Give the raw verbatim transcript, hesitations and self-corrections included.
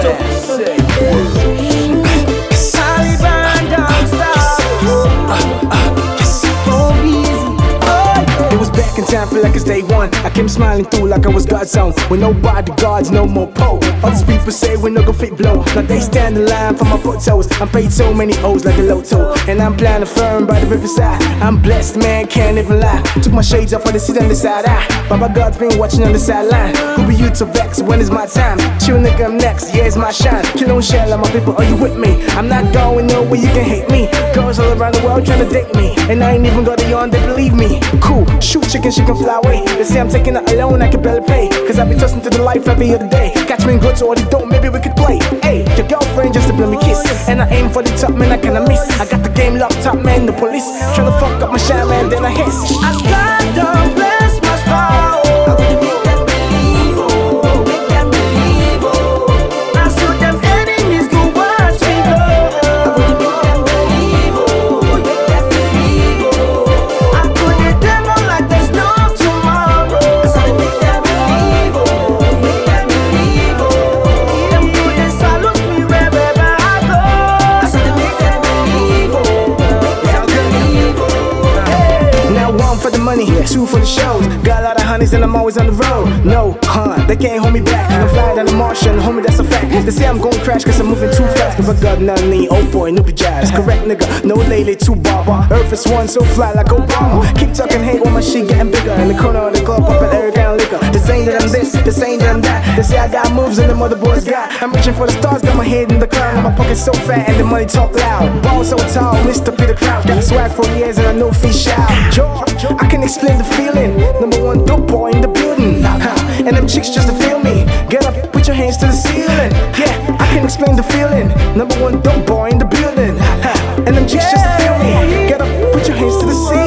Taliban don't stop. Oh, easy. Oh, it was back in time, feel like it's day one. I came smiling through like I was God's own. With no bodyguards, no more pole. All these people say we no go fit blow. Now they stand in line for my foot toes. I'm paid so many O's like a lotto. And I'm planning firm by the riverside. I'm blessed, man, can't even lie. Took my shades off when they sit on the side eye. Baba God's been watching on the sideline. Who be you to vex? When is my time? Chill nigga, I'm next, yeah, it's my shine. Kill on shell on my people, are you with me? I'm not going nowhere, you can hate me. Girls all around the world trying to date me. And I ain't even got a yarn, they believe me. Cool, shoot chicken, she can fly away. They say I'm taking it alone, I can barely pay. Cause I be tossing to the life every other day. Catch me in good or they don't, maybe we could play. Hey, your girlfriend just to blow me kiss. And I aim for the top, man, I kinda miss. I got the game locked up, man, the police trying to fuck up my shine, man, then I hiss. I God don't bless my star. For the money, two for the shows. Got a lot of honeys and I'm always on the road. No, huh, they can't hold me back. I'm flying down the Martian, homie, that's a fact. They say I'm gon' crash cause I'm moving too fast. Never got nothing, oh boy, no jazz. Correct nigga, no lady, too barber. Earth is one, so fly like Obama. Keep talking hate when my shit getting bigger. In the corner of the club, poppin' Eric and liquor. This ain't that I'm this, this ain't that I'm that. They say I got moves and the mother boys got. I'm reaching for the stars, got my head in the cloud. My pocket so fat and the money talk loud. Ball so tall, Mister Peter Crouch. Got swag for years and I know fish out. George, I can explain the feeling. Number one dope boy in the building. Huh. And them chicks just to feel me. Get up, put your hands to the ceiling. Yeah, I can explain the feeling. Number one dope boy in the building. Huh. And them chicks just to feel me. Get up, put your hands to the ceiling.